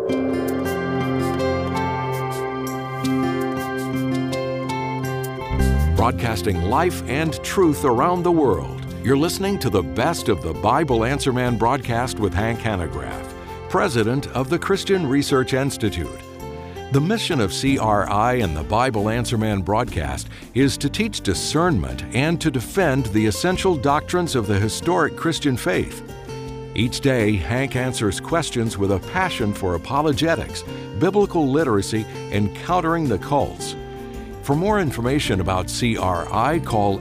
Broadcasting life and truth around the world. You're listening to the best of the Bible Answer Man broadcast with Hank Hanegraaff, President of the Christian Research Institute. The mission of CRI and the Bible Answer Man broadcast is to teach discernment and to defend the essential doctrines of the historic Christian faith. Each day, Hank answers questions with a passion for apologetics, biblical literacy, and countering the cults. For more information about CRI, call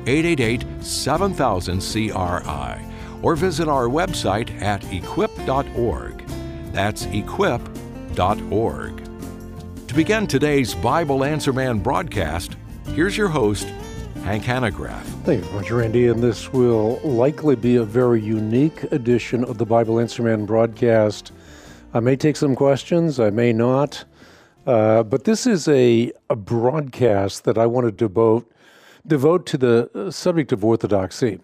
888-7000-CRI or visit our website at equip.org. That's equip.org. To begin today's Bible Answer Man broadcast, here's your host, Hank Hanegraaff. Thank you very much, Randy, and this will likely be a very unique edition of the Bible Answer Man broadcast. I may take some questions, I may not. But this is a broadcast that I want to devote to the subject of orthodoxy.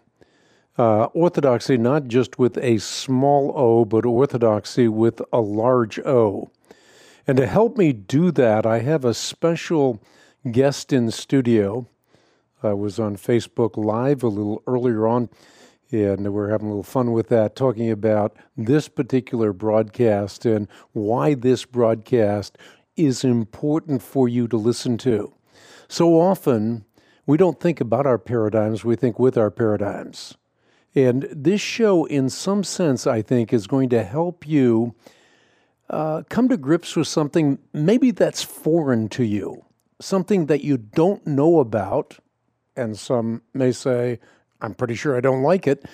Orthodoxy not just with a small o, but orthodoxy with a large O. And to help me do that, I have a special guest in studio. I was on Facebook Live a little earlier on, and we're having a little fun with that, talking about this particular broadcast and why this broadcast is important for you to listen to. So often, we don't think about our paradigms, we think with our paradigms. And this show, in some sense, I think, is going to help you come to grips with something maybe that's foreign to you, something that you don't know about, and some may say, I'm pretty sure I don't like it.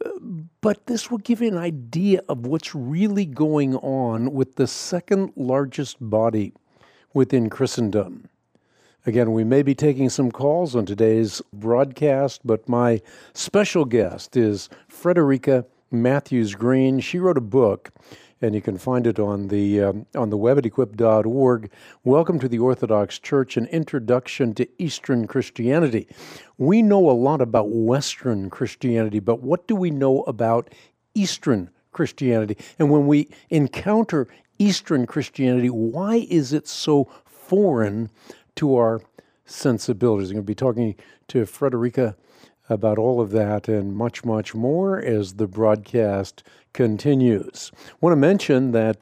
But this will give you an idea of what's really going on with the second largest body within Christendom. Again, we may be taking some calls on today's broadcast, but my special guest is Frederica Matthews Green. She wrote a book, and you can find it on the web at equip.org. Welcome to the Orthodox Church, an introduction to Eastern Christianity. We know a lot about Western Christianity, but what do we know about Eastern Christianity? And when we encounter Eastern Christianity, why is it so foreign to our sensibilities? I'm going to be talking to Frederica about all of that and much, much more as the broadcast continues. I want to mention that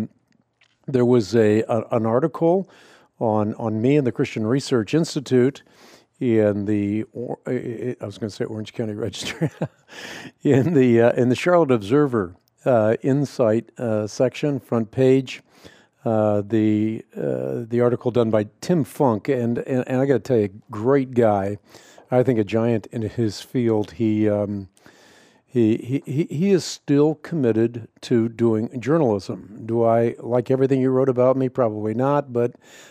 there was an article on me and the Christian Research Institute in the I was going to say Orange County Register in the Charlotte Observer Insight section, front page. The article done by Tim Funk, and I got to tell you, great guy. I think a giant in his field. He is still committed to doing journalism. Do I like everything you wrote about me? Probably not, but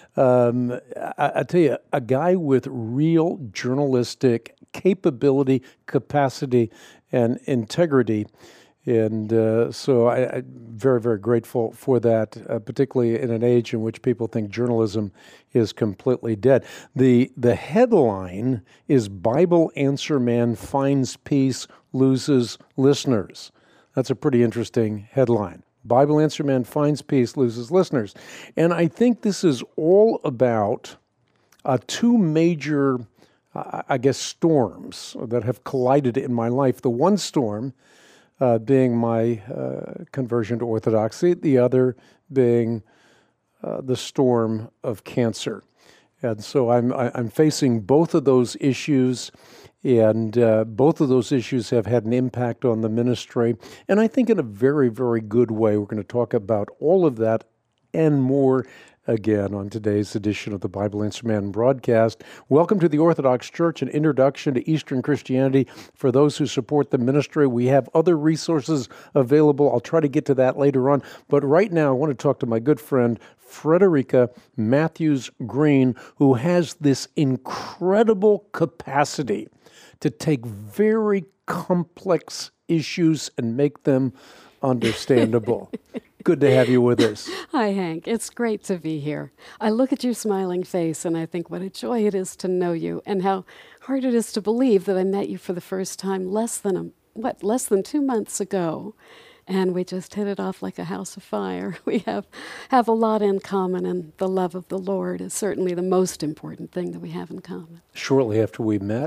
I tell you, a guy with real journalistic capability, capacity, and integrity. And so I'm very, very grateful for that, particularly in an age in which people think journalism is completely dead. The headline is Bible Answer Man Finds Peace, Loses Listeners. That's a pretty interesting headline. Bible Answer Man Finds Peace, Loses Listeners. And I think this is all about two major, storms that have collided in my life. The one storm being my conversion to Orthodoxy, the other being the storm of cancer. And so I'm facing both of those issues, and both of those issues have had an impact on the ministry, and I think in a very, very good way. We're going to talk about all of that and more again on today's edition of the Bible Answer Man broadcast. Welcome to the Orthodox Church, an introduction to Eastern Christianity. For those who support the ministry, we have other resources available. I'll try to get to that later on. But right now, I want to talk to my good friend, Frederica Matthews Green, who has this incredible capacity to take very complex issues and make them understandable. Good to have you with us. Hi, Hank. It's great to be here. I look at your smiling face and I think what a joy it is to know you, and how hard it is to believe that I met you for the first time less than 2 months ago. and we just hit it off like a house of fire. We have a lot in common, and the love of the Lord is certainly the most important thing that we have in common. Shortly after we met,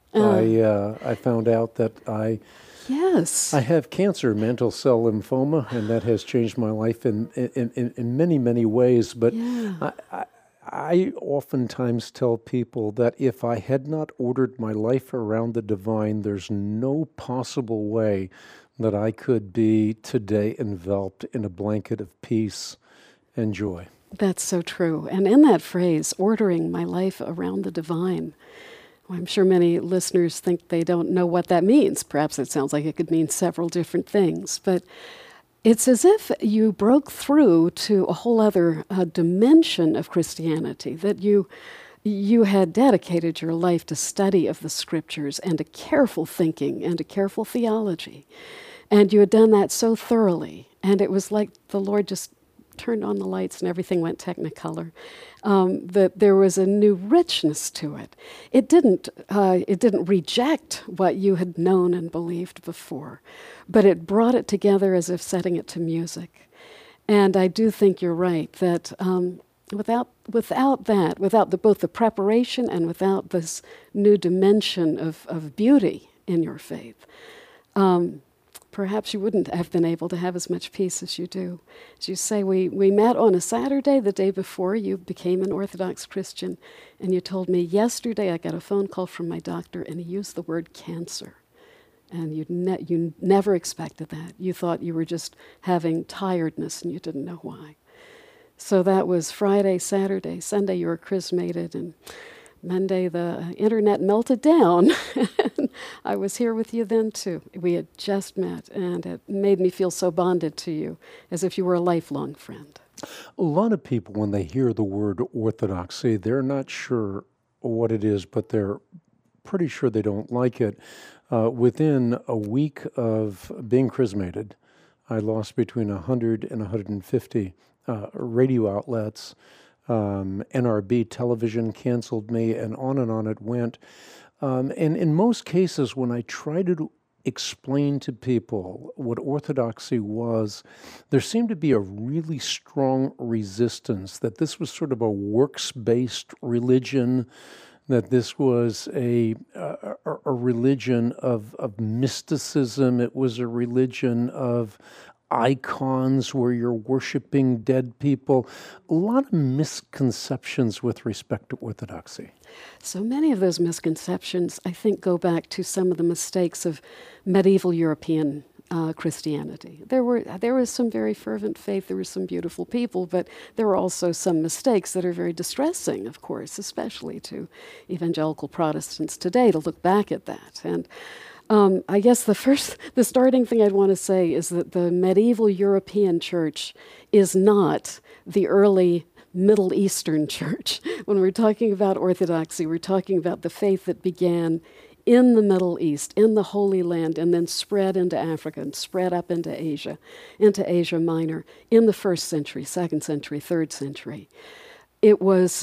I found out that I have cancer, mantle cell lymphoma, and that has changed my life in many, many ways. But I oftentimes tell people that if I had not ordered my life around the divine, there's no possible way that I could be today enveloped in a blanket of peace and joy. That's so true. And in that phrase, ordering my life around the divine, I'm sure many listeners think they don't know what that means. Perhaps it sounds like it could mean several different things, but it's as if you broke through to a whole other dimension of Christianity, that you had dedicated your life to study of the Scriptures and to careful thinking and to careful theology. And you had done that so thoroughly, and it was like the Lord just turned on the lights and everything went technicolor. That there was a new richness to it. It didn't reject what you had known and believed before, but it brought it together as if setting it to music. And I do think you're right that without both the preparation and without this new dimension of beauty in your faith, perhaps you wouldn't have been able to have as much peace as you do. As you say, we met on a Saturday the day before you became an Orthodox Christian, and you told me, yesterday I got a phone call from my doctor and he used the word cancer. And you never expected that. You thought you were just having tiredness and you didn't know why. So that was Friday, Saturday, Sunday you were chrismated, and Monday the internet melted down. I was here with you then too. We had just met, and it made me feel so bonded to you, as if you were a lifelong friend. A lot of people, when they hear the word orthodoxy, they're not sure what it is, but they're pretty sure they don't like it. Within a week of being chrismated, I lost between 100 and 150 radio outlets. NRB television canceled me, and on it went. And in most cases, when I tried to explain to people what orthodoxy was, there seemed to be a really strong resistance that this was sort of a works-based religion, that this was a religion of mysticism. It was a religion of icons where you're worshiping dead people. A lot of misconceptions with respect to orthodoxy. So many of those misconceptions, I think, go back to some of the mistakes of medieval European Christianity. There was some very fervent faith, there were some beautiful people, but there were also some mistakes that are very distressing, of course, especially to evangelical Protestants today, to look back at that. And I guess the starting thing I'd want to say is that the medieval European church is not the early Middle Eastern church. When we're talking about orthodoxy, we're talking about the faith that began in the Middle East, in the Holy Land, and then spread into Africa and spread up into Asia Minor, in the 1st century, 2nd century, 3rd century. It was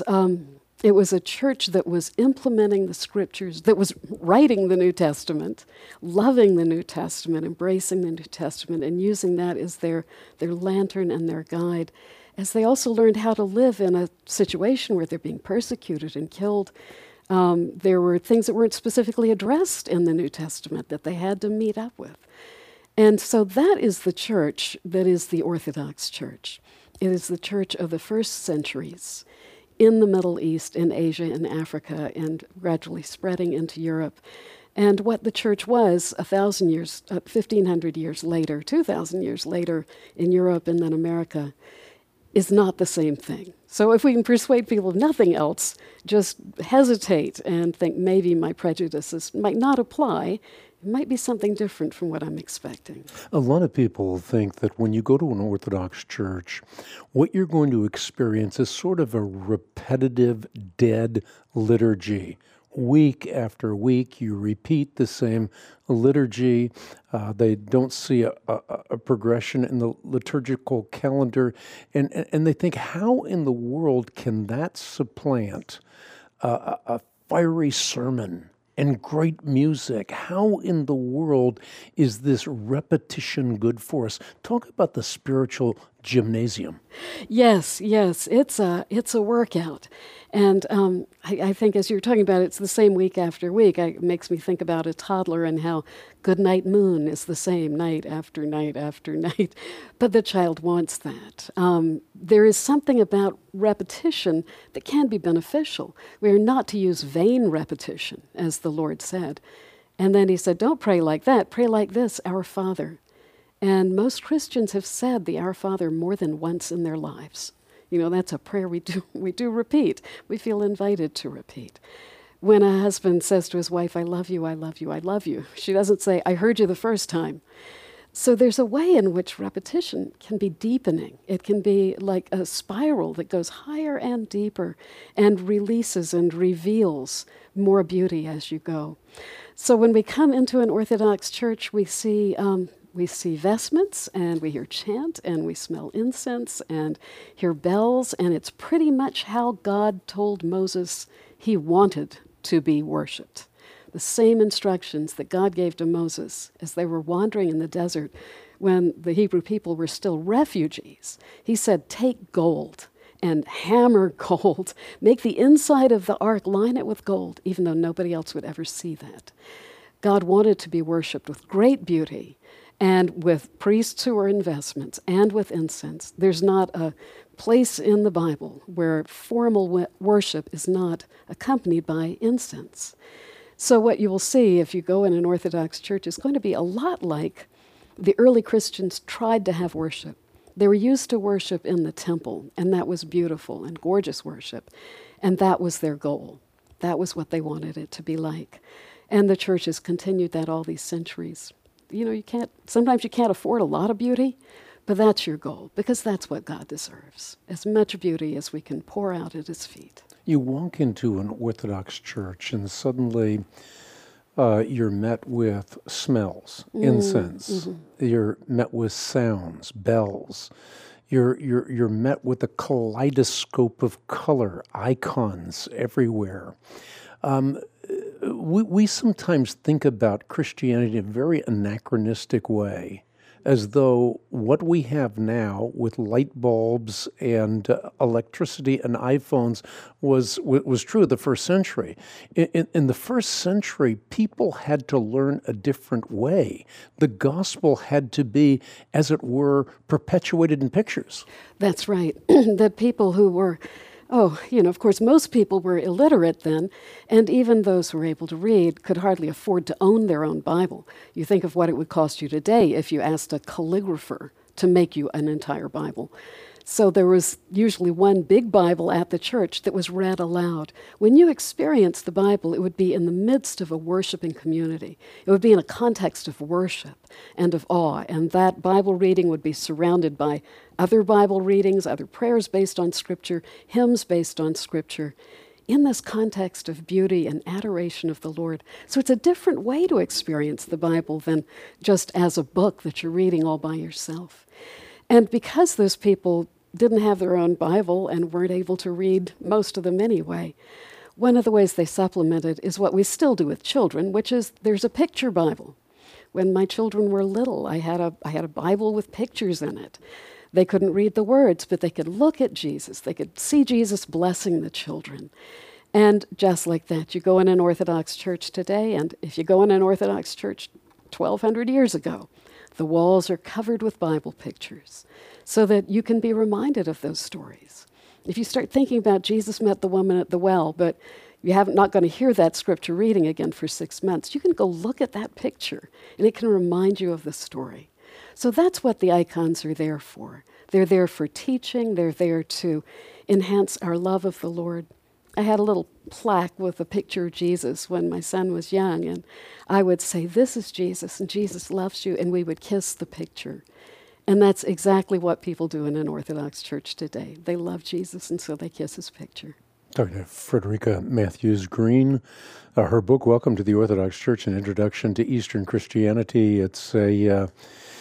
a church that was implementing the Scriptures, that was writing the New Testament, loving the New Testament, embracing the New Testament, and using that as their lantern and their guide, as they also learned how to live in a situation where they're being persecuted and killed. There were things that weren't specifically addressed in the New Testament that they had to meet up with. And so that is the church that is the Orthodox Church. It is the church of the 1st centuries in the Middle East, in Asia, in Africa, and gradually spreading into Europe. And what the church was 1,000 years, 1,500 years later, 2,000 years later in Europe and then America, is not the same thing. So if we can persuade people of nothing else, just hesitate and think maybe my prejudices might not apply. It might be something different from what I'm expecting. A lot of people think that when you go to an Orthodox church, what you're going to experience is sort of a repetitive, dead liturgy. Week after week, you repeat the same liturgy. They don't see a progression in the liturgical calendar. And they think, how in the world can that supplant a fiery sermon and great music. How in the world is this repetition good for us? Talk about the spiritual gymnasium. Yes, it's a workout, and I think as you're talking about, it's the same week after week. It makes me think about a toddler and how Goodnight Moon is the same night after night after night, but the child wants that. There is something about repetition that can be beneficial. We are not to use vain repetition, as the Lord said. And then he said, don't pray like that, pray like this, Our Father. And most Christians have said the Our Father more than once in their lives. You know, that's a prayer we do repeat. We feel invited to repeat. When a husband says to his wife, I love you, I love you, I love you, she doesn't say, I heard you the first time. So there's a way in which repetition can be deepening. It can be like a spiral that goes higher and deeper and releases and reveals more beauty as you go. So when we come into an Orthodox church, we see vestments, and we hear chant, and we smell incense, and hear bells, and it's pretty much how God told Moses he wanted to be worshipped. The same instructions that God gave to Moses as they were wandering in the desert when the Hebrew people were still refugees. He said, take gold and hammer gold. Make the inside of the ark, line it with gold, even though nobody else would ever see that. God wanted to be worshipped with great beauty, and with priests who are in vestments, and with incense. There's not a place in the Bible where formal worship is not accompanied by incense. So what you will see if you go in an Orthodox church is going to be a lot like the early Christians tried to have worship. They were used to worship in the temple, and that was beautiful and gorgeous worship, and that was their goal. That was what they wanted it to be like. And the church has continued that all these centuries. You know, sometimes you can't afford a lot of beauty, but that's your goal, because that's what God deserves, as much beauty as we can pour out at his feet. You walk into an Orthodox church and suddenly you're met with smells, incense. Mm-hmm. You're met with sounds, bells. You're met with a kaleidoscope of color, icons everywhere. We sometimes think about Christianity in a very anachronistic way, as though what we have now with light bulbs and electricity and iPhones was true of the first century. In the first century, people had to learn a different way. The gospel had to be, as it were, perpetuated in pictures. That's right. That people who were of course, most people were illiterate then, and even those who were able to read could hardly afford to own their own Bible. You think of what it would cost you today if you asked a calligrapher to make you an entire Bible. So there was usually one big Bible at the church that was read aloud. When you experienced the Bible, it would be in the midst of a worshiping community. It would be in a context of worship and of awe, and that Bible reading would be surrounded by other Bible readings, other prayers based on Scripture, hymns based on Scripture, in this context of beauty and adoration of the Lord. So it's a different way to experience the Bible than just as a book that you're reading all by yourself. And because those people didn't have their own Bible and weren't able to read most of them anyway, one of the ways they supplemented is what we still do with children, which is there's a picture Bible. When my children were little, I had a Bible with pictures in it. They couldn't read the words, but they could look at Jesus. They could see Jesus blessing the children. And just like that, you go in an Orthodox church today, and if you go in an Orthodox church 1,200 years ago, the walls are covered with Bible pictures so that you can be reminded of those stories. If you start thinking about Jesus met the woman at the well, but you're not going to hear that scripture reading again for 6 months, you can go look at that picture, and it can remind you of the story. So that's what the icons are there for. They're there for teaching. They're there to enhance our love of the Lord. I had a little plaque with a picture of Jesus when my son was young, and I would say, this is Jesus, and Jesus loves you, and we would kiss the picture. And that's exactly what people do in an Orthodox church today. They love Jesus, and so they kiss his picture. Dr. Frederica Matthews Green, her book, Welcome to the Orthodox Church, An Introduction to Eastern Christianity. It's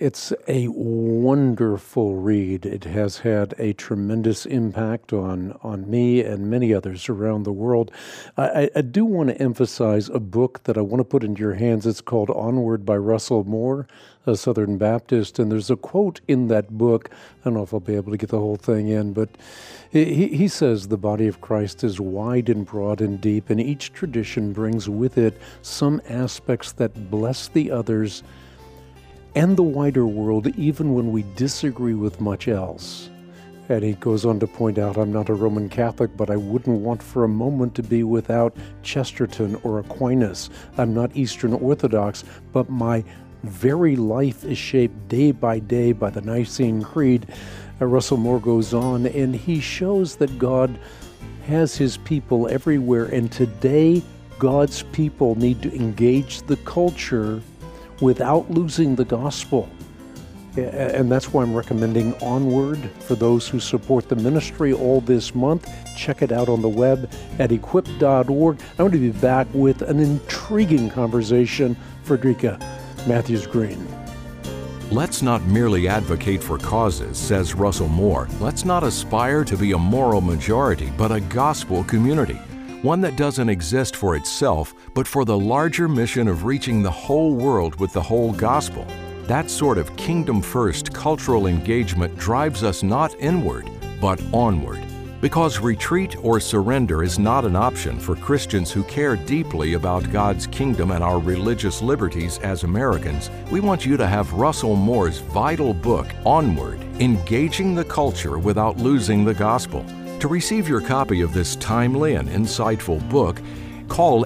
It's a wonderful read. It has had a tremendous impact on me and many others around the world. I do want to emphasize a book that I want to put into your hands. It's called Onward by Russell Moore, a Southern Baptist. And there's a quote in that book. I don't know if I'll be able to get the whole thing in, but he says the body of Christ is wide and broad and deep, and each tradition brings with it some aspects that bless the others and the wider world, even when we disagree with much else. And he goes on to point out, I'm not a Roman Catholic, but I wouldn't want for a moment to be without Chesterton or Aquinas. I'm not Eastern Orthodox, but my very life is shaped day by day by the Nicene Creed. Russell Moore goes on, and he shows that God has his people everywhere, and today God's people need to engage the culture without losing the gospel. And that's why I'm recommending Onward for those who support the ministry all this month. Check it out on the web at equip.org. I'm going to be back with an intriguing conversation. Frederica Matthews-Green. Let's not merely advocate for causes, says Russell Moore. Let's not aspire to be a moral majority, but a gospel community. One that doesn't exist for itself, but for the larger mission of reaching the whole world with the whole gospel. That sort of kingdom-first cultural engagement drives us not inward, but onward. Because retreat or surrender is not an option for Christians who care deeply about God's kingdom and our religious liberties as Americans, we want you to have Russell Moore's vital book, Onward, Engaging the Culture Without Losing the Gospel. To receive your copy of this timely and insightful book, call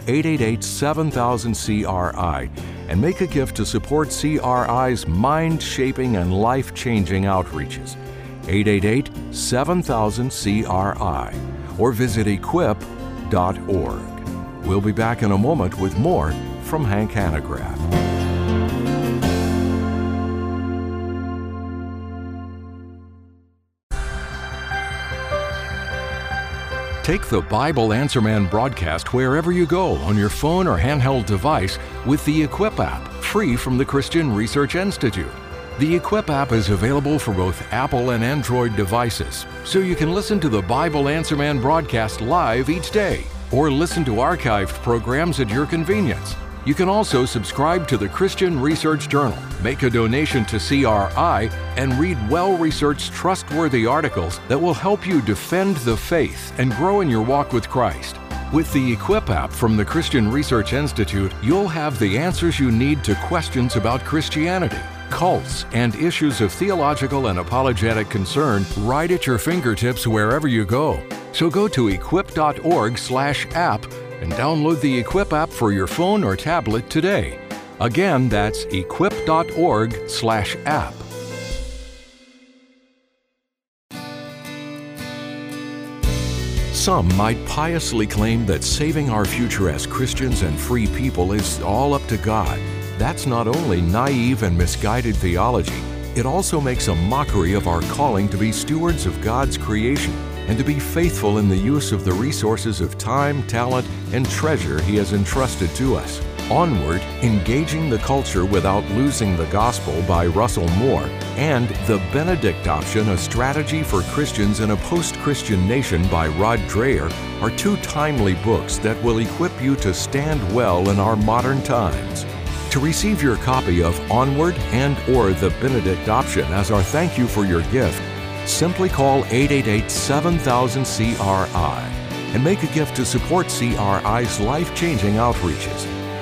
888-7000-CRI and make a gift to support CRI's mind-shaping and life-changing outreaches. 888-7000-CRI or visit equip.org. We'll be back in a moment with more from Hank Hanegraaff. Take the Bible Answer Man broadcast wherever you go on your phone or handheld device with the Equip app, free from the Christian Research Institute. The Equip app is available for both Apple and Android devices, so you can listen to the Bible Answer Man broadcast live each day, or listen to archived programs at your convenience. You can also subscribe to the Christian Research Journal, make a donation to CRI, and read well-researched, trustworthy articles that will help you defend the faith and grow in your walk with Christ. With the Equip app from the Christian Research Institute, you'll have the answers you need to questions about Christianity, cults, and issues of theological and apologetic concern right at your fingertips wherever you go. So go to equip.org/app and download the Equip app for your phone or tablet today. Again, that's equip.org/app. Some might piously claim that saving our future as Christians and free people is all up to God. That's not only naive and misguided theology, it also makes a mockery of our calling to be stewards of God's creation and to be faithful in the use of the resources of time, talent, and treasure He has entrusted to us. Onward, Engaging the Culture Without Losing the Gospel by Russell Moore, and The Benedict Option, A Strategy for Christians in a Post-Christian Nation by Rod Dreher are two timely books that will equip you to stand well in our modern times. To receive your copy of Onward and/or The Benedict Option as our thank you for your gift, simply call 888-7000-CRI and make a gift to support CRI's life-changing outreaches.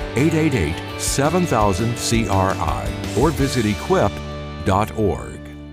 888-7000-CRI or visit equip.org.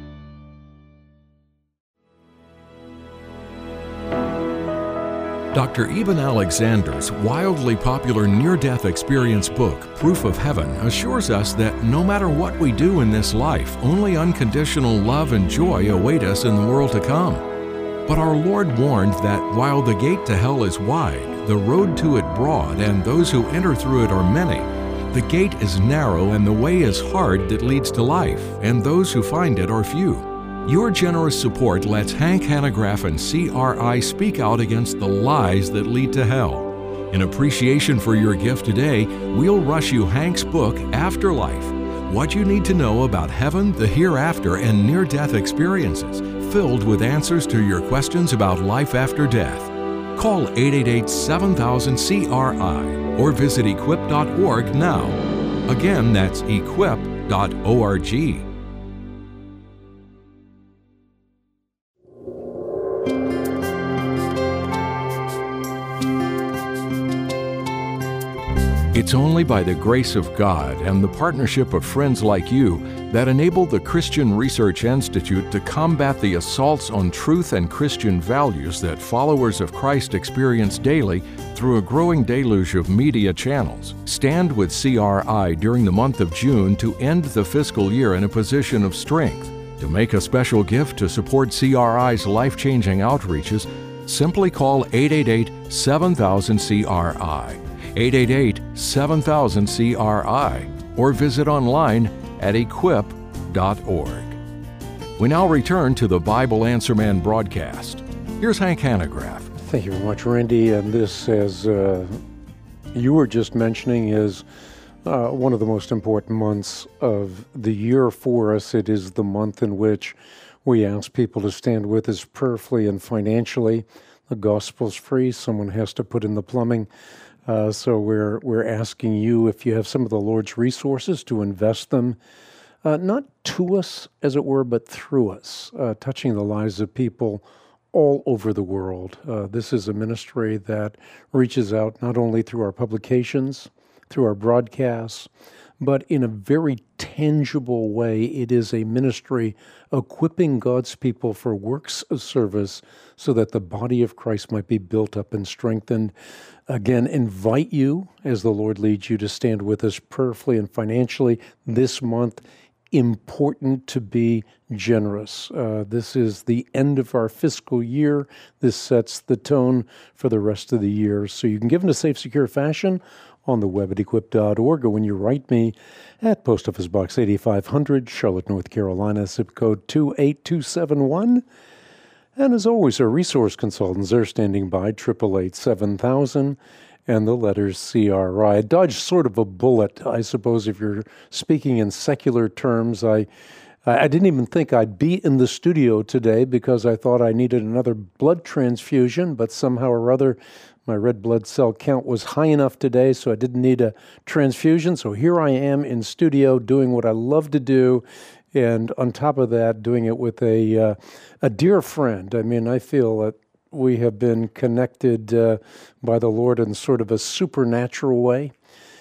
Dr. Eben Alexander's wildly popular near-death experience book, Proof of Heaven, assures us that no matter what we do in this life, only unconditional love and joy await us in the world to come. But our Lord warned that while the gate to hell is wide, the road to it broad, and those who enter through it are many, the gate is narrow and the way is hard that leads to life, and those who find it are few. Your generous support lets Hank Hanegraaff and CRI speak out against the lies that lead to hell. In appreciation for your gift today, we'll rush you Hank's book, Afterlife, What you need to know about heaven, the hereafter, and near-death experiences, filled with answers to your questions about life after death. Call 888-7000-CRI or visit equip.org now. Again, that's equip.org. It's only by the grace of God and the partnership of friends like you that enable the Christian Research Institute to combat the assaults on truth and Christian values that followers of Christ experience daily through a growing deluge of media channels. Stand with CRI during the month of June to end the fiscal year in a position of strength. To make a special gift to support CRI's life-changing outreaches, simply call 888-7000-CRI. 888-7000-CRI or visit online at equip.org. We now return to the Bible Answer Man broadcast. Here's Hank Hanegraaff. Thank you very much, Randy. And this, as you were just mentioning, is one of the most important months of the year for us. It is the month in which we ask people to stand with us prayerfully and financially. The gospel's free. Someone has to put in the plumbing. So we're asking you, if you have some of the Lord's resources, to invest them, not to us, as it were, but through us, touching the lives of people all over the world. This is a ministry that reaches out not only through our publications, through our broadcasts, but in a very tangible way. It is a ministry equipping God's people for works of service so that the body of Christ might be built up and strengthened. Again, invite you, as the Lord leads you, to stand with us prayerfully and financially this month. Important to be generous. This is the end of our fiscal year. This sets the tone for the rest of the year. So you can give in a safe, secure fashion on the web at equip.org, or when you write me at Post Office Box 8500, Charlotte, North Carolina, zip code 28271. And as always, our resource consultants are standing by, 888-7000, and the letters CRI. I dodged sort of a bullet, I suppose, if you're speaking in secular terms. I didn't even think I'd be in the studio today because I thought I needed another blood transfusion, but somehow or other, my red blood cell count was high enough today, so I didn't need a transfusion. So here I am in studio doing what I love to do, and on top of that, doing it with a dear friend. I mean, I feel that we have been connected by the Lord in sort of a supernatural way.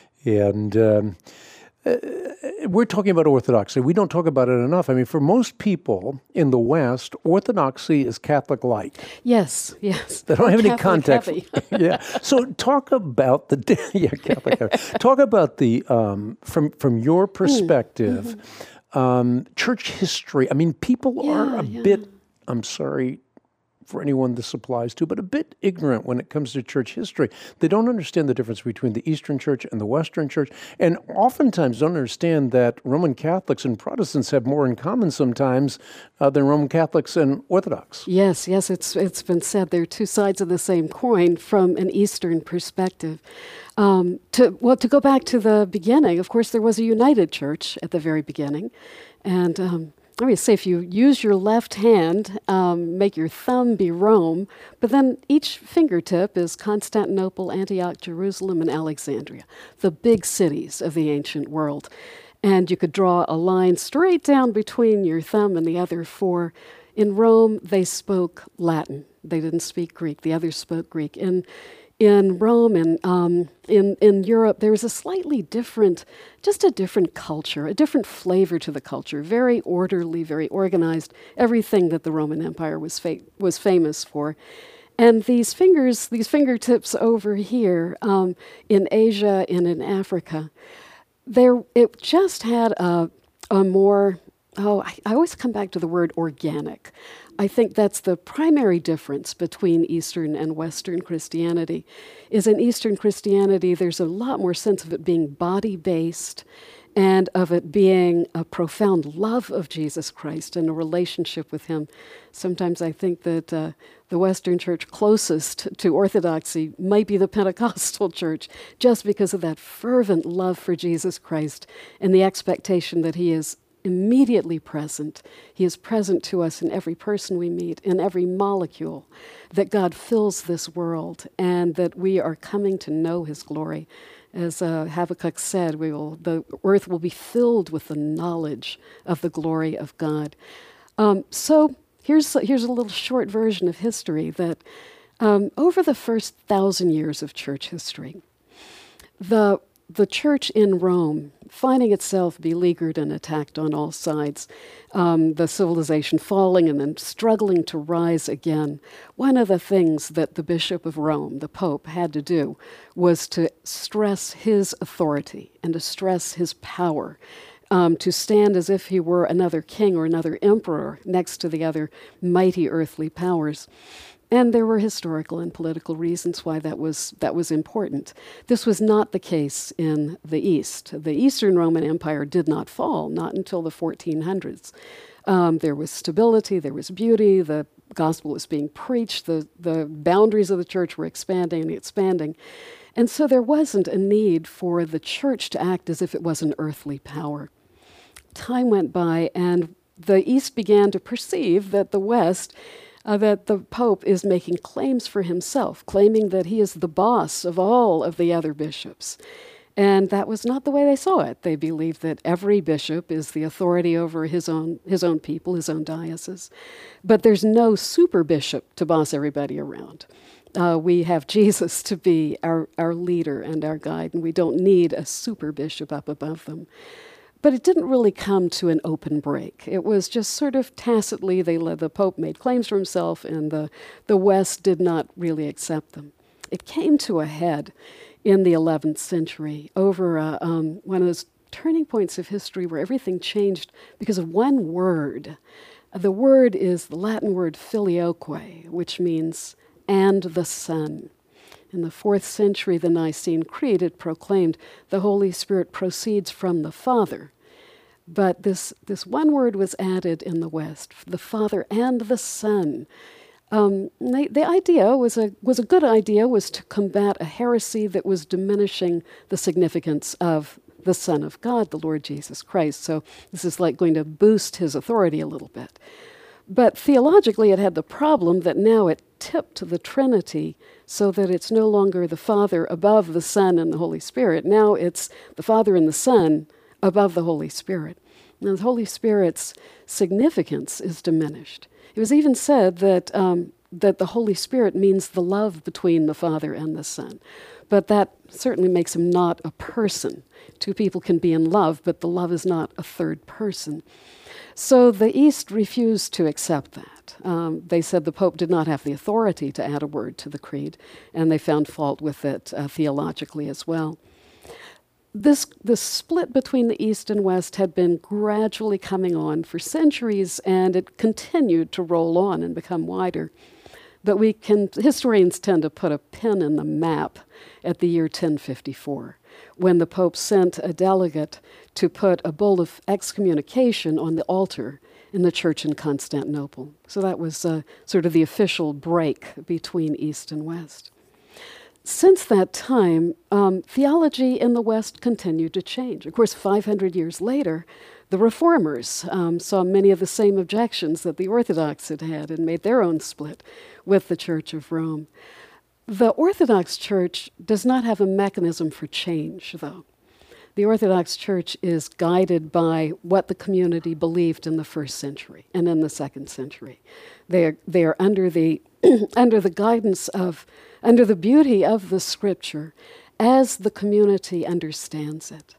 And we're talking about orthodoxy. We don't talk about it enough. I mean, for most people in the West, orthodoxy is Catholic-like. Yes. They don't have any Catholic context. heavy. Yeah. So talk about the Catholic heavy. Talk about the from your perspective, church history. I mean, people are a bit. I'm sorry for anyone this applies to, but a bit ignorant when it comes to church history. They don't understand the difference between the Eastern Church and the Western Church, and oftentimes don't understand that Roman Catholics and Protestants have more in common sometimes than Roman Catholics and Orthodox. Yes, it's been said they're two sides of the same coin from an Eastern perspective. To go back to the beginning, of course, there was a united church at the very beginning, and let me say, if you use your left hand, make your thumb be Rome, but then each fingertip is Constantinople, Antioch, Jerusalem, and Alexandria, the big cities of the ancient world. And you could draw a line straight down between your thumb and the other four. In Rome, they spoke Latin. They didn't speak Greek. The others spoke Greek. In Rome and in Europe, there was a slightly different, just a different culture, a different flavor to the culture, very orderly, very organized, everything that the Roman Empire was famous for. And these fingertips over here in Asia and in Africa, it just had a more, I always come back to the word organic. I think that's the primary difference between Eastern and Western Christianity, is in Eastern Christianity, there's a lot more sense of it being body-based and of it being a profound love of Jesus Christ and a relationship with him. Sometimes I think that the Western church closest to orthodoxy might be the Pentecostal church, just because of that fervent love for Jesus Christ and the expectation that he is immediately present. He is present to us in every person we meet, in every molecule, that God fills this world, and that we are coming to know his glory. As Habakkuk said, the earth will be filled with the knowledge of the glory of God. So here's a little short version of history that over the first 1,000 years of church history, the church in Rome, finding itself beleaguered and attacked on all sides, the civilization falling and then struggling to rise again, one of the things that the Bishop of Rome, the Pope, had to do was to stress his authority and to stress his power, to stand as if he were another king or another emperor next to the other mighty earthly powers. And there were historical and political reasons why that was important. This was not the case in the East. The Eastern Roman Empire did not fall, not until the 1400s. There was stability, there was beauty, the gospel was being preached, the boundaries of the church were expanding and expanding. And so there wasn't a need for the church to act as if it was an earthly power. Time went by, and the East began to perceive that the West, that the Pope is making claims for himself, claiming that he is the boss of all of the other bishops. And that was not the way they saw it. They believed that every bishop is the authority over his own people, his own diocese. But there's no super bishop to boss everybody around. We have Jesus to be our leader and our guide, and we don't need a super bishop up above them. But it didn't really come to an open break. It was just sort of tacitly, the Pope made claims for himself, and the West did not really accept them. It came to a head in the 11th century over one of those turning points of history where everything changed because of one word. The word is the Latin word filioque, which means "and the Son." In the 4th century, the Nicene Creed had proclaimed the Holy Spirit proceeds from the Father. But this one word was added in the West, the Father and the Son. The idea was a good idea, was to combat a heresy that was diminishing the significance of the Son of God, the Lord Jesus Christ. So this is like going to boost his authority a little bit. But theologically, it had the problem that now it tipped the Trinity so that it's no longer the Father above the Son and the Holy Spirit. Now it's the Father and the Son above the Holy Spirit. And the Holy Spirit's significance is diminished. It was even said that the Holy Spirit means the love between the Father and the Son. But that certainly makes him not a person. Two people can be in love, but the love is not a third person. So the East refused to accept that. They said the Pope did not have the authority to add a word to the creed, and they found fault with it theologically as well. This split between the East and West had been gradually coming on for centuries, and it continued to roll on and become wider. But historians tend to put a pin in the map at the year 1054, when the Pope sent a delegate to put a bull of excommunication on the altar in the church in Constantinople. So that was sort of the official break between East and West. Since that time, theology in the West continued to change. Of course, 500 years later, the Reformers saw many of the same objections that the Orthodox had and made their own split with the Church of Rome. The Orthodox Church does not have a mechanism for change, though. The Orthodox Church is guided by what the community believed in the 1st century and in the 2nd century. They are under the under the guidance of, under the beauty of the Scripture as the community understands it.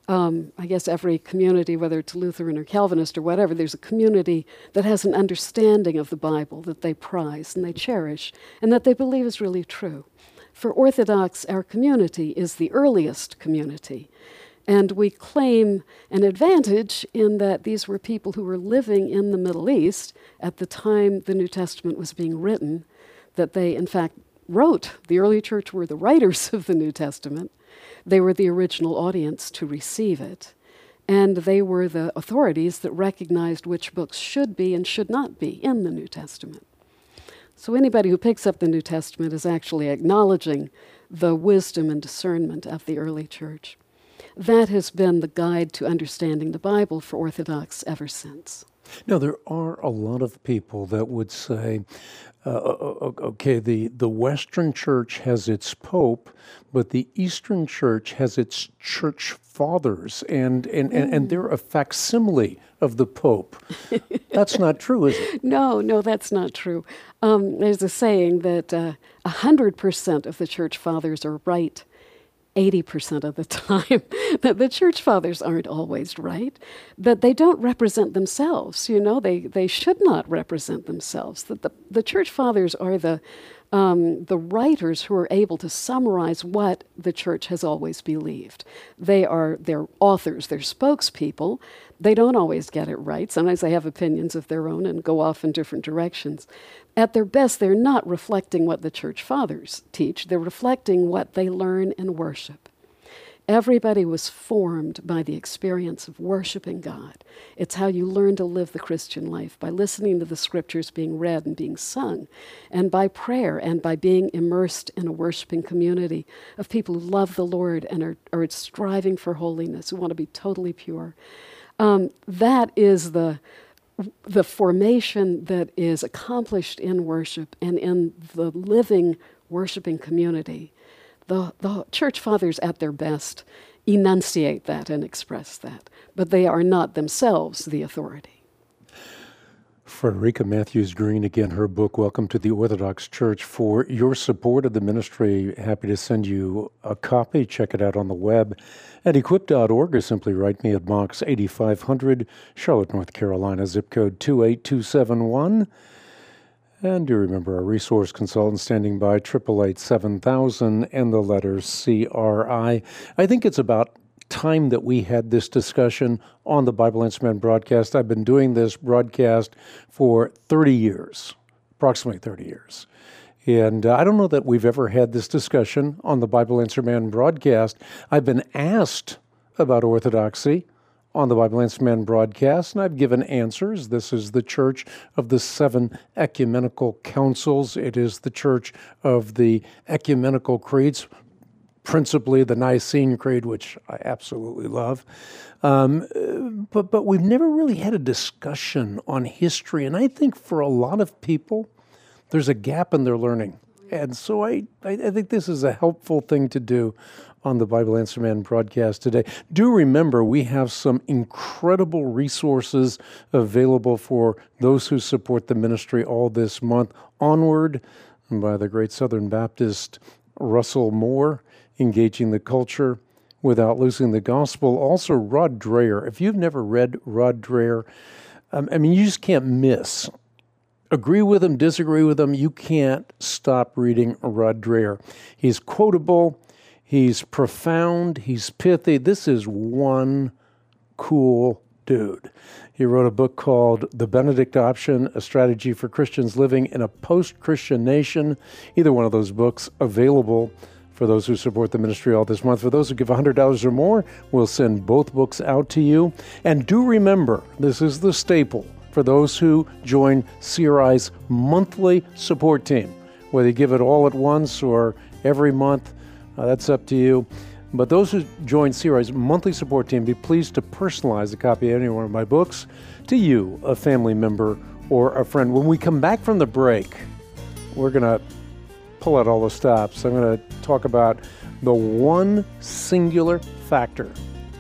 I guess every community, whether it's Lutheran or Calvinist or whatever, there's a community that has an understanding of the Bible that they prize and they cherish and that they believe is really true. For Orthodox, our community is the earliest community. And we claim an advantage in that these were people who were living in the Middle East at the time the New Testament was being written, that they, in fact, wrote. The early church were the writers of the New Testament. They were the original audience to receive it. And they were the authorities that recognized which books should be and should not be in the New Testament. So anybody who picks up the New Testament is actually acknowledging the wisdom and discernment of the early church. That has been the guide to understanding the Bible for Orthodox ever since. Now, there are a lot of people that would say, okay, the Western Church has its Pope, but the Eastern Church has its church fathers, and they're a facsimile of the Pope. That's not true, is it? No, that's not true. There's a saying that 100% of the church fathers are right 80% of the time. That the church fathers aren't always right, that they don't represent themselves. They should not represent themselves. That the church fathers are the writers who are able to summarize what the church has always believed. They're authors, they're spokespeople. They don't always get it right. Sometimes they have opinions of their own and go off in different directions. At their best, they're not reflecting what the church fathers teach. They're reflecting what they learn and worship. Everybody was formed by the experience of worshiping God. It's how you learn to live the Christian life, by listening to the scriptures being read and being sung, and by prayer, and by being immersed in a worshiping community of people who love the Lord and are striving for holiness, who want to be totally pure. That is the formation that is accomplished in worship and in the living worshiping community. The church fathers at their best enunciate that and express that, but they are not themselves the authority. Frederica Matthews Green, again, her book, Welcome to the Orthodox Church. For your support of the ministry, happy to send you a copy. Check it out on the web at equip.org, or simply write me at Box 8500, Charlotte, North Carolina, zip code 28271. And do remember our resource consultant standing by, 888-7000 and the letters CRI. I think it's about time that we had this discussion on the Bible Answer Man broadcast. I've been doing this broadcast for 30 years, approximately 30 years. And I don't know that we've ever had this discussion on the Bible Answer Man broadcast. I've been asked about orthodoxy on the Bible Answer Man broadcast, and I've given answers. This is the Church of the Seven Ecumenical Councils. It is the Church of the Ecumenical Creeds, principally the Nicene Creed, which I absolutely love. But we've never really had a discussion on history, and I think for a lot of people, there's a gap in their learning. And so I think this is a helpful thing to do on the Bible Answer Man broadcast today. Do remember, we have some incredible resources available for those who support the ministry all this month. Onward, by the great Southern Baptist Russell Moore, Engaging the Culture Without Losing the Gospel. Also, Rod Dreher. If you've never read Rod Dreher, you just can't miss. Agree with him, disagree with him, you can't stop reading Rod Dreher. He's quotable, he's profound, he's pithy. This is one cool dude. He wrote a book called The Benedict Option, A Strategy for Christians Living in a Post-Christian Nation. Either one of those books available for those who support the ministry all this month. For those who give $100 or more, we'll send both books out to you. And do remember, this is the staple for those who join CRI's monthly support team. Whether you give it all at once or every month, that's up to you. But those who join CRI's monthly support team, be pleased to personalize a copy of any one of my books to you, a family member or a friend. When we come back from the break, we're going to pull out all the stops. I'm going to talk about the one singular factor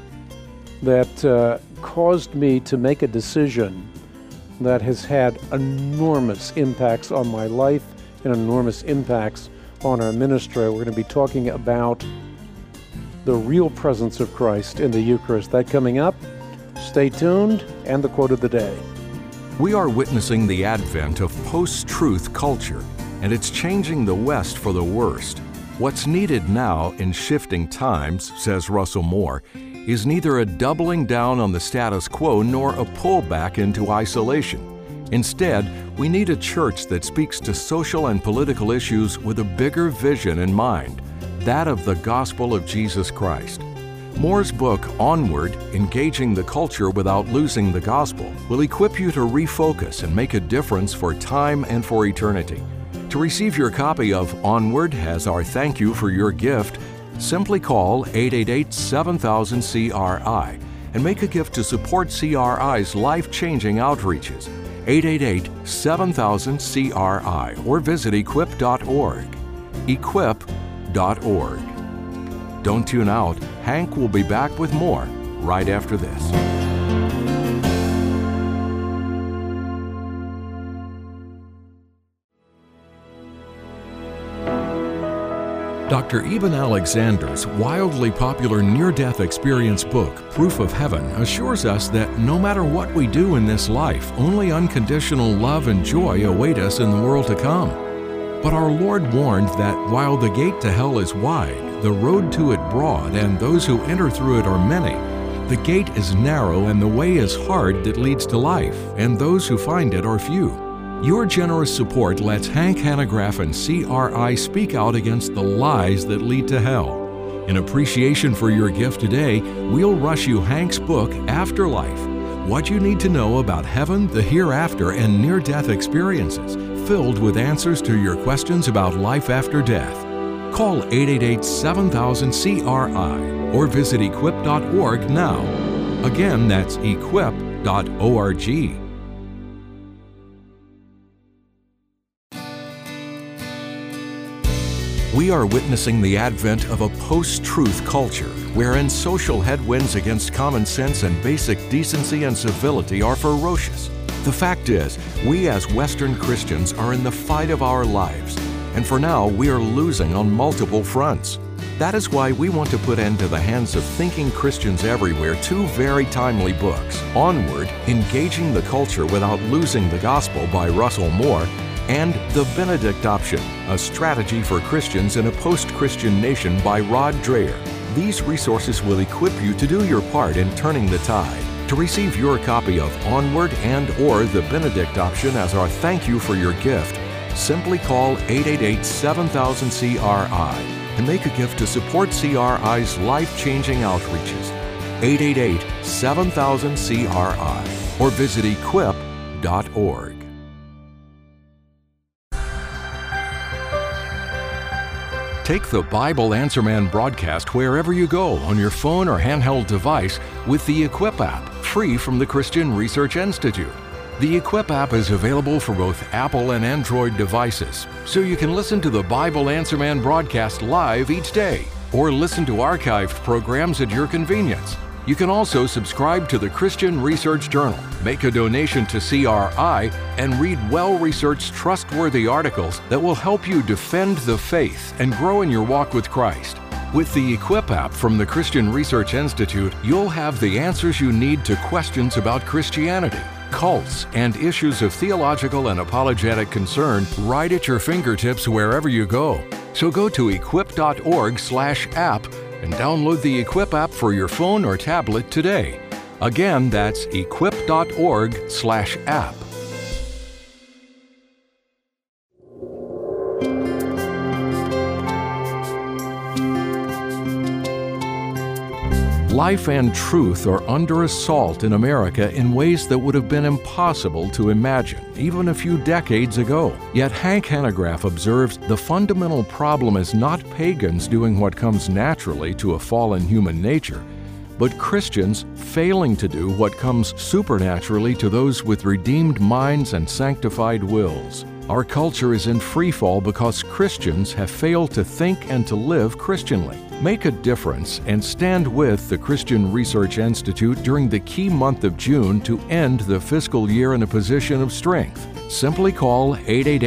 that caused me to make a decision that has had enormous impacts on my life and enormous impacts on our ministry. We're going to be talking about the real presence of Christ in the Eucharist. That coming up. Stay tuned, and the quote of the day. We are witnessing the advent of post-truth culture, and it's changing the West for the worst. What's needed now in shifting times, says Russell Moore, is neither a doubling down on the status quo nor a pullback into isolation. Instead, we need a church that speaks to social and political issues with a bigger vision in mind, that of the gospel of Jesus Christ. Moore's book, Onward, Engaging the Culture Without Losing the Gospel, will equip you to refocus and make a difference for time and for eternity. To receive your copy of Onward as our thank you for your gift, simply call 888-7000-CRI and make a gift to support CRI's life-changing outreaches. 888-7000-CRI or visit equip.org. Equip.org. Don't tune out. Hank will be back with more right after this. Dr. Eben Alexander's wildly popular near-death experience book, Proof of Heaven, assures us that no matter what we do in this life, only unconditional love and joy await us in the world to come. But our Lord warned that while the gate to hell is wide, the road to it broad, and those who enter through it are many, the gate is narrow and the way is hard that leads to life, and those who find it are few. Your generous support lets Hank Hanegraaff and CRI speak out against the lies that lead to hell. In appreciation for your gift today, we'll rush you Hank's book, Afterlife: What You Need to Know About Heaven, the Hereafter, and Near-Death Experiences, filled with answers to your questions about life after death. Call 888-7000-CRI or visit equip.org now. Again, that's equip.org. We are witnessing the advent of a post-truth culture, wherein social headwinds against common sense and basic decency and civility are ferocious. The fact is, we as Western Christians are in the fight of our lives, and for now we are losing on multiple fronts. That is why we want to put into the hands of thinking Christians everywhere two very timely books, Onward, Engaging the Culture Without Losing the Gospel by Russell Moore, and The Benedict Option, a strategy for Christians in a post-Christian nation by Rod Dreher. These resources will equip you to do your part in turning the tide. To receive your copy of Onward and/or The Benedict Option as our thank you for your gift, simply call 888-7000-CRI and make a gift to support CRI's life-changing outreaches. 888-7000-CRI or visit equip.org. Take the Bible Answer Man broadcast wherever you go on your phone or handheld device with the Equip app, free from the Christian Research Institute. The Equip app is available for both Apple and Android devices, so you can listen to the Bible Answer Man broadcast live each day or listen to archived programs at your convenience. You can also subscribe to the Christian Research Journal, make a donation to CRI, and read well-researched, trustworthy articles that will help you defend the faith and grow in your walk with Christ. With the Equip app from the Christian Research Institute, you'll have the answers you need to questions about Christianity, cults, and issues of theological and apologetic concern right at your fingertips wherever you go. So go to equip.org/app and download the Equip app for your phone or tablet today. Again, that's equip.org/app. Life and truth are under assault in America in ways that would have been impossible to imagine even a few decades ago. Yet Hank Hanegraaff observes the fundamental problem is not pagans doing what comes naturally to a fallen human nature, but Christians failing to do what comes supernaturally to those with redeemed minds and sanctified wills. Our culture is in freefall because Christians have failed to think and to live Christianly. Make a difference and stand with the Christian Research Institute during the key month of June to end the fiscal year in a position of strength. Simply call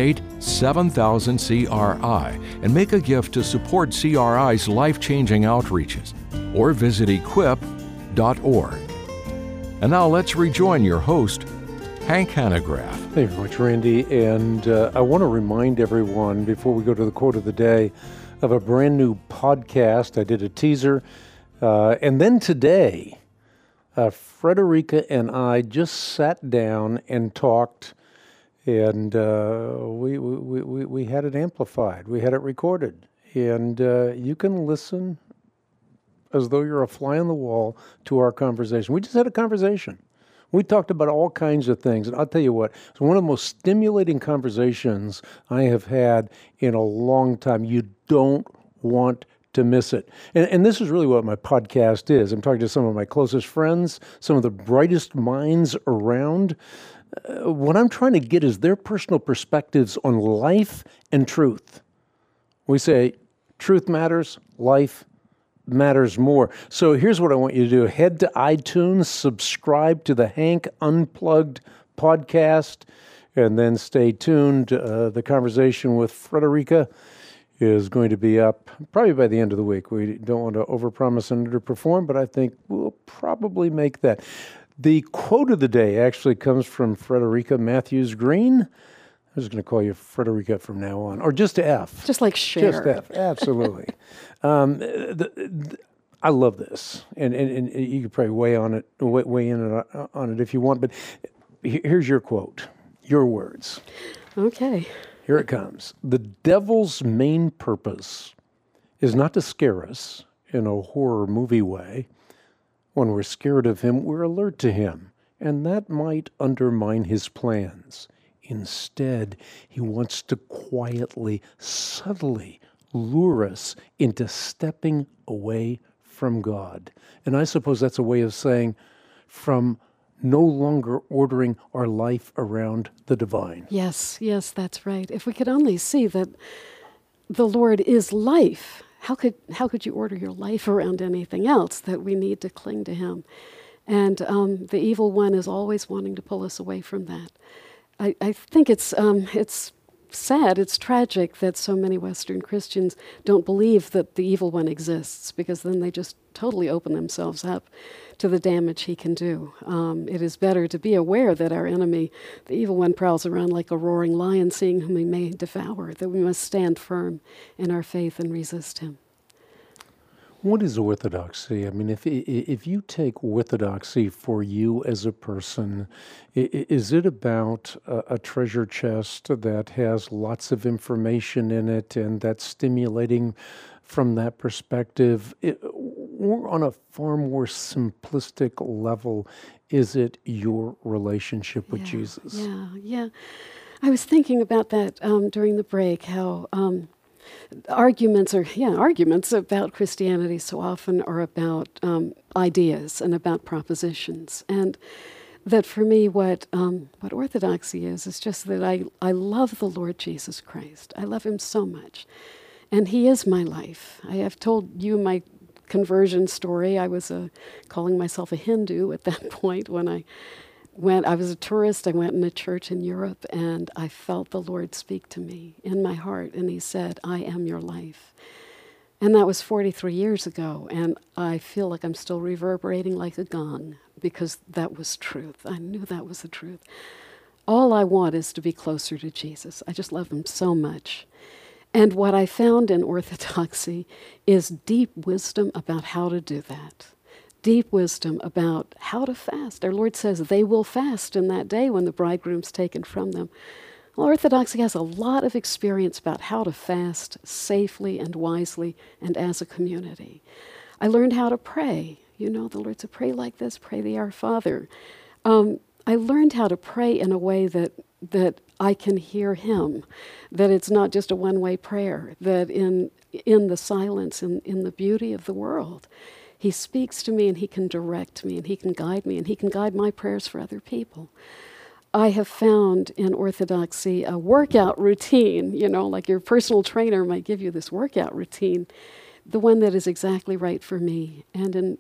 888-7000-CRI and make a gift to support CRI's life-changing outreaches, or visit equip.org. And now let's rejoin your host, Hank Hanegraaff. Thank you very much, Randy. And I want to remind everyone, before we go to the quote of the day, of a brand new podcast. I did a teaser. And then today, Frederica and I just sat down and talked, and we had it amplified. We had it recorded. And you can listen as though you're a fly on the wall to our conversation. We just had a conversation. We talked about all kinds of things. And I'll tell you what, it's one of the most stimulating conversations I have had in a long time. You don't want to miss it. And this is really what my podcast is. I'm talking to some of my closest friends, some of the brightest minds around. What I'm trying to get is their personal perspectives on life and truth. We say truth matters, life matters more. So here's what I want you to do. Head to iTunes, subscribe to the Hank Unplugged podcast, and then stay tuned. The conversation with Frederica is going to be up probably by the end of the week. We don't want to overpromise and underperform, but I think we'll probably make that. The quote of the day actually comes from Frederica Matthews Green. I'm just going to call you Frederica from now on, or just F. Just like Cher. Just F, absolutely. I love this, and you could probably weigh in on it if you want, but here's your quote, your words. Okay. Here it comes. The devil's main purpose is not to scare us in a horror movie way. When we're scared of him, we're alert to him, and that might undermine his plans. Instead, he wants to quietly, subtly lure us into stepping away from God. And I suppose that's a way of saying from no longer ordering our life around the divine. Yes, that's right. If we could only see that the Lord is life, how could you order your life around anything else? That we need to cling to him. And the evil one is always wanting to pull us away from that. I think it's sad, it's tragic that so many Western Christians don't believe that the evil one exists, because then they just totally open themselves up to the damage he can do. It is better to be aware that our enemy, the evil one, prowls around like a roaring lion, seeing whom he may devour, that we must stand firm in our faith and resist him. What is orthodoxy? I mean, if you take orthodoxy for you as a person, is it about a treasure chest that has lots of information in it and that's stimulating from that perspective? Or on a far more simplistic level, is it your relationship with Jesus? Yeah. I was thinking about that during the break, how arguments about Christianity so often are about ideas and about propositions. And that for me, what orthodoxy is just that I love the Lord Jesus Christ. I love him so much. And he is my life. I have told you my conversion story. I was calling myself a Hindu at that point when I was a tourist. I went in a church in Europe, and I felt the Lord speak to me in my heart, and he said, I am your life. And that was 43 years ago, and I feel like I'm still reverberating like a gong, because that was truth. I knew that was the truth. All I want is to be closer to Jesus. I just love him so much. And what I found in orthodoxy is deep wisdom about how to do that. Deep wisdom about how to fast. Our Lord says they will fast in that day when the bridegroom's taken from them. Well, orthodoxy has a lot of experience about how to fast safely and wisely and as a community. I learned how to pray. The Lord said, pray like this, pray the Our Father. I learned how to pray in a way that I can hear him, that it's not just a one-way prayer, that in the silence, in the beauty of the world, he speaks to me and he can direct me and he can guide me and he can guide my prayers for other people. I have found in orthodoxy a workout routine, like your personal trainer might give you this workout routine, the one that is exactly right for me. And in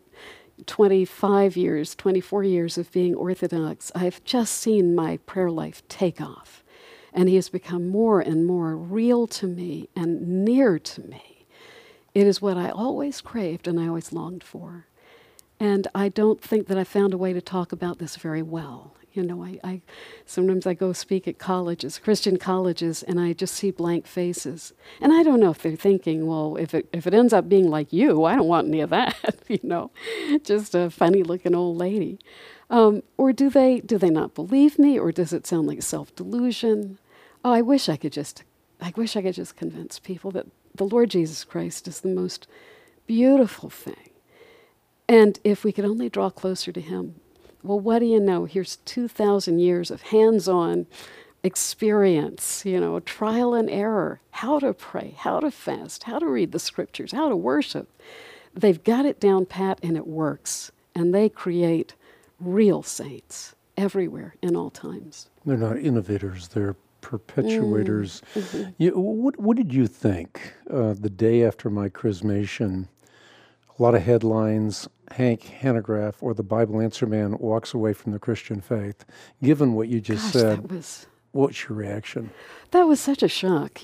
24 years of being Orthodox, I've just seen my prayer life take off. And he has become more and more real to me and near to me. It is what I always craved and I always longed for. And I don't think that I found a way to talk about this very well. I sometimes I go speak at colleges, Christian colleges, and I just see blank faces. And I don't know if they're thinking, well, if it ends up being like you, I don't want any of that, just a funny-looking old lady. Or do they not believe me, or does it sound like self-delusion? Oh, I wish I could just convince people that the Lord Jesus Christ is the most beautiful thing. And if we could only draw closer to him, well, what do you know? Here's 2,000 years of hands-on experience, trial and error, how to pray, how to fast, how to read the scriptures, how to worship. They've got it down pat and it works. And they create real saints everywhere in all times. They're not innovators, they're perpetuators. Mm-hmm. What did you think the day after my chrismation? A lot of headlines, Hank Hanegraaff or the Bible Answer Man walks away from the Christian faith. Given what you just said, what's your reaction? That was such a shock.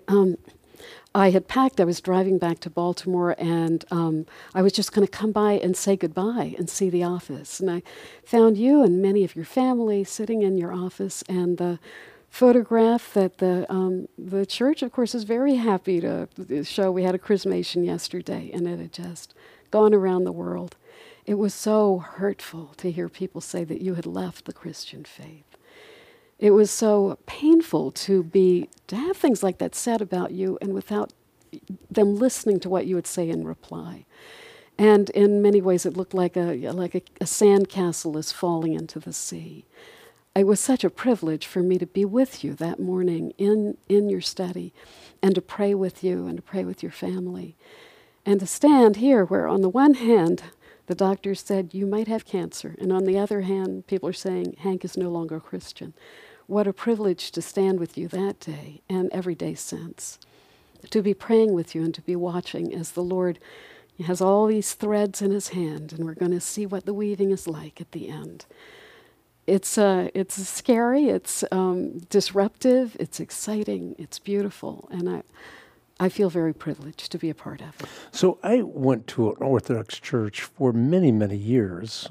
I had packed, I was driving back to Baltimore, and I was just going to come by and say goodbye and see the office. And I found you and many of your family sitting in your office, and the photograph that the church, of course, is very happy to show. We had a chrismation yesterday, and it had just gone around the world. It was so hurtful to hear people say that you had left the Christian faith. It was so painful to have things like that said about you, and without them listening to what you would say in reply. And in many ways, it looked like a sandcastle is falling into the sea. It was such a privilege for me to be with you that morning in your study, and to pray with you and to pray with your family, and to stand here where on the one hand, the doctors said you might have cancer, and on the other hand, people are saying Hank is no longer a Christian. What a privilege to stand with you that day and every day since, to be praying with you and to be watching as the Lord has all these threads in his hand, and we're going to see what the weaving is like at the end. It's scary, it's disruptive, it's exciting, it's beautiful, and I feel very privileged to be a part of it. So I went to an Orthodox church for many, many years,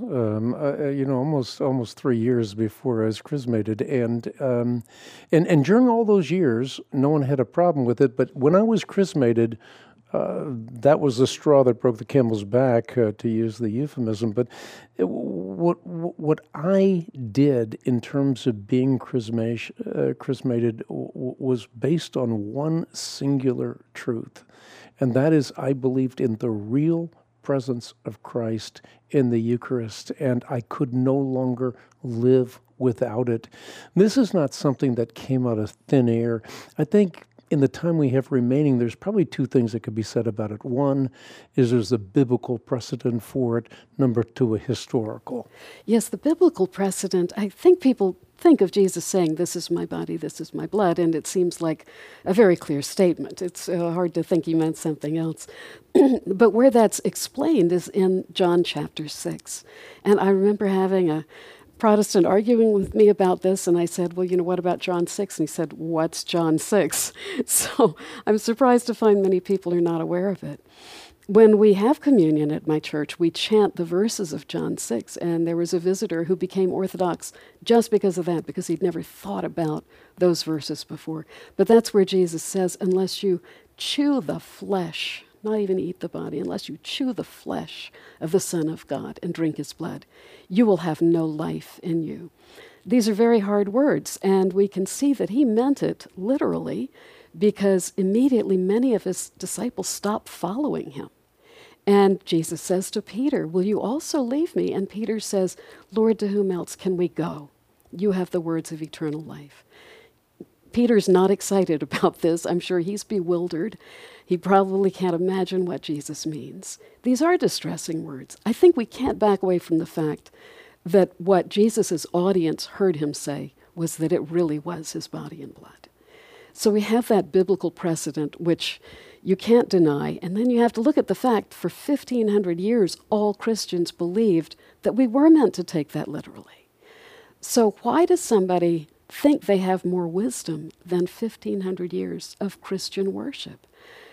almost 3 years before I was chrismated. And during all those years, no one had a problem with it. But when I was chrismated, that was the straw that broke the camel's back, to use the euphemism. But what I did in terms of being chrismated was based on one singular truth, and that is I believed in the real presence of Christ in the Eucharist, and I could no longer live without it. This is not something that came out of thin air. I think in the time we have remaining, there's probably two things that could be said about it. One is there's a biblical precedent for it. Number two, a historical. Yes, the biblical precedent. I think people think of Jesus saying, "This is my body, this is my blood," and it seems like a very clear statement. It's hard to think he meant something else. But where that's explained is in John chapter 6. And I remember having a Protestant arguing with me about this, and I said, well, what about John 6? And he said, what's John 6? So I'm surprised to find many people are not aware of it. When we have communion at my church, we chant the verses of John 6, and there was a visitor who became Orthodox just because of that, because he'd never thought about those verses before. But that's where Jesus says, unless you chew the flesh, not even eat the body, unless you chew the flesh of the Son of God and drink his blood, you will have no life in you. These are very hard words, and we can see that he meant it literally, because immediately many of his disciples stopped following him. And Jesus says to Peter, will you also leave me? And Peter says, Lord, to whom else can we go? You have the words of eternal life. Peter's not excited about this. I'm sure he's bewildered. He probably can't imagine what Jesus means. These are distressing words. I think we can't back away from the fact that what Jesus' audience heard him say was that it really was his body and blood. So we have that biblical precedent, which you can't deny, and then you have to look at the fact for 1,500 years, all Christians believed that we were meant to take that literally. So why does somebody think they have more wisdom than 1,500 years of Christian worship?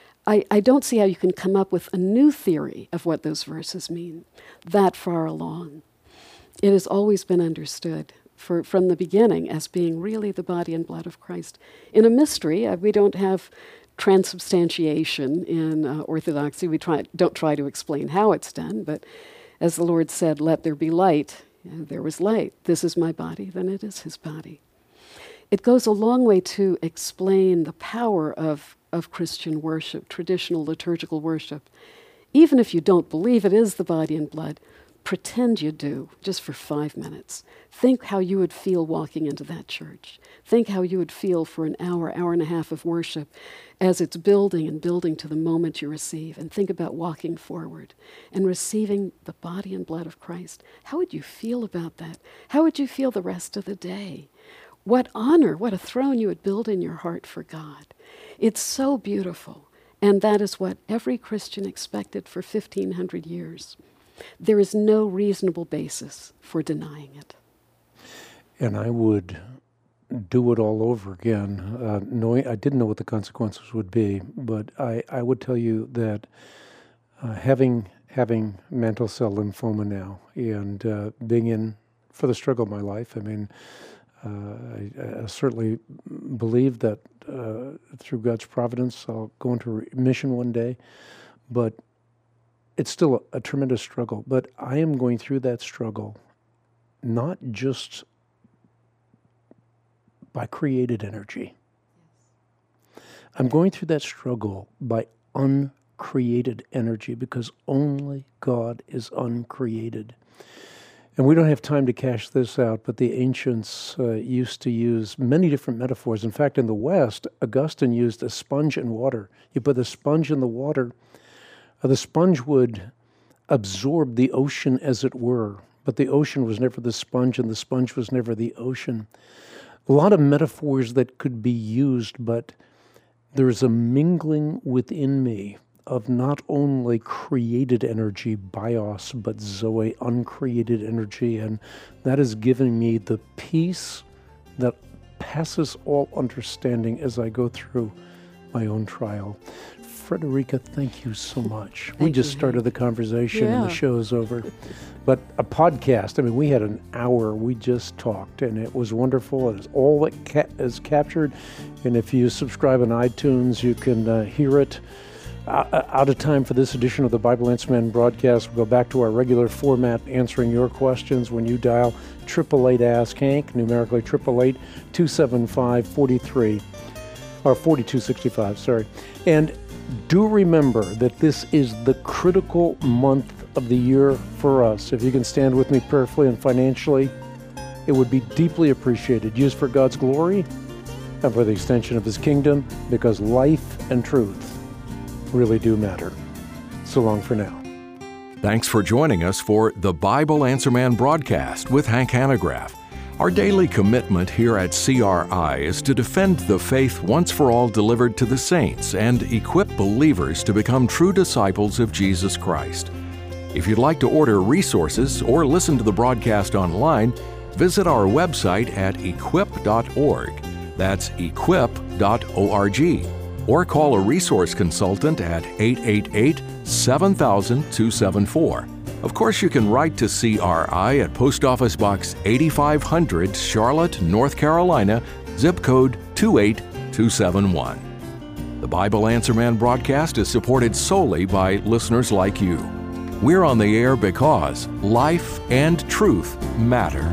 I don't see how you can come up with a new theory of what those verses mean that far along. It has always been understood from the beginning as being really the body and blood of Christ. In a mystery, we don't have transubstantiation in Orthodoxy. We don't try to explain how it's done, but as the Lord said, let there be light, there was light. This is my body, then it is his body. It goes a long way to explain the power of Christian worship, traditional liturgical worship, Even if you don't believe it is the body and blood, pretend you do, just for 5 minutes. Think how you would feel walking into that church. Think how you would feel for an hour, hour and a half of worship as it's building and building to the moment you receive. And think about walking forward and receiving the body and blood of Christ. How would you feel about that? How would you feel the rest of the day? What honor, what a throne you would build in your heart for God. It's so beautiful. And that is what every Christian expected for 1,500 years. There is no reasonable basis for denying it. And I would do it all over again, knowing I didn't know what the consequences would be, but I would tell you that having mantle cell lymphoma now and being in for the struggle of my life, I mean, I certainly believe that through God's providence I'll go into remission one day, but it's still a tremendous struggle. But I am going through that struggle not just by created energy. I'm going through that struggle by uncreated energy, because only God is uncreated. And we don't have time to cash this out, but the ancients used to use many different metaphors. In fact, in the West, Augustine used a sponge and water. You put the sponge in the water, the sponge would absorb the ocean as it were, but the ocean was never the sponge, and the sponge was never the ocean. A lot of metaphors that could be used, but there is a mingling within me of not only created energy, bios, but zoe, uncreated energy, and that is giving me the peace that passes all understanding as I go through my own trial. Frederica, thank you so much. We just started the conversation and the show is over. But a podcast, I mean, we had an hour, we just talked, and it was wonderful. It is all that is captured. And if you subscribe on iTunes, you can hear it. Out of time for this edition of the Bible Answer Man broadcast. We'll go back to our regular format, answering your questions when you dial 888-ASK-HANK, numerically 888-275-43, or 4265, sorry. And do remember that this is the critical month of the year for us. If you can stand with me prayerfully and financially, it would be deeply appreciated. Used for God's glory and for the extension of His kingdom, because life and truth really do matter. So long for now. Thanks for joining us for the Bible Answer Man broadcast with Hank Hanegraaff. Our daily commitment here at CRI is to defend the faith once for all delivered to the saints and equip believers to become true disciples of Jesus Christ. If you'd like to order resources or listen to the broadcast online, visit our website at equip.org. That's equip.org. Or call a resource consultant at 888-7000-274. Of course, you can write to CRI at Post Office Box 8500, Charlotte, North Carolina, zip code 28271. The Bible Answer Man broadcast is supported solely by listeners like you. We're on the air because life and truth matter.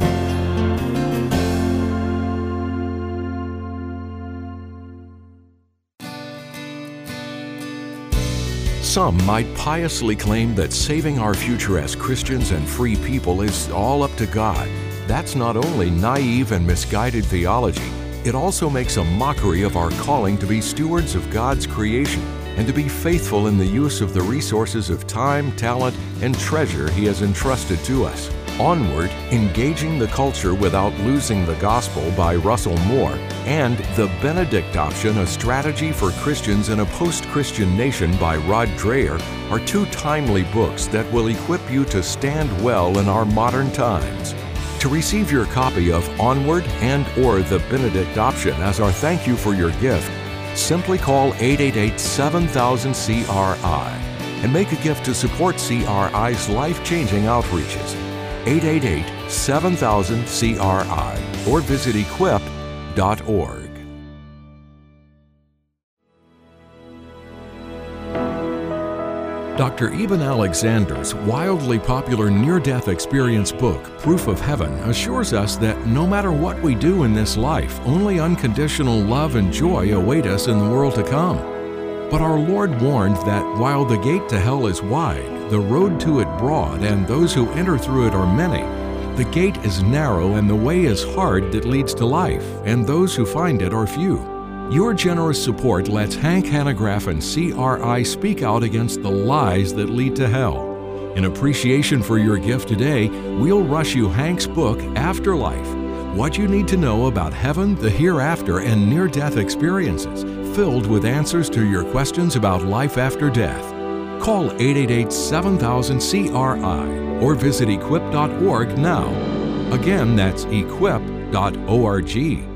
Some might piously claim that saving our future as Christians and free people is all up to God. That's not only naive and misguided theology, it also makes a mockery of our calling to be stewards of God's creation and to be faithful in the use of the resources of time, talent, and treasure He has entrusted to us. Onward, Engaging the Culture Without Losing the Gospel by Russell Moore, and The Benedict Option, A Strategy for Christians in a Post-Christian Nation by Rod Dreher are two timely books that will equip you to stand well in our modern times. To receive your copy of Onward and or The Benedict Option as our thank you for your gift, simply call 888-7000-CRI and make a gift to support CRI's life-changing outreaches. 888-7000-CRI or visit equip.org. Dr. Eben Alexander's wildly popular near-death experience book, Proof of Heaven, assures us that no matter what we do in this life, only unconditional love and joy await us in the world to come. But our Lord warned that while the gate to hell is wide, the road to it broad, and those who enter through it are many, the gate is narrow and the way is hard that leads to life, and those who find it are few. Your generous support lets Hank Hanegraaff and CRI speak out against the lies that lead to hell. In appreciation for your gift today, we'll rush you Hank's book, Afterlife: What You Need to Know About Heaven, the Hereafter, and Near-Death Experiences, filled with answers to your questions about life after death. Call 888-7000-CRI or visit equip.org now. Again, that's equip.org.